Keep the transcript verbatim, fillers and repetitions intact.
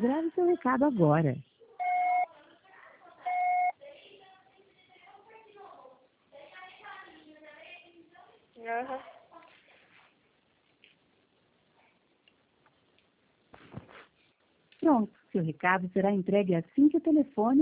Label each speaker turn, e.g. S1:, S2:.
S1: Grave seu recado agora.
S2: Aham.
S1: Pronto, seu recado será entregue assim que o telefone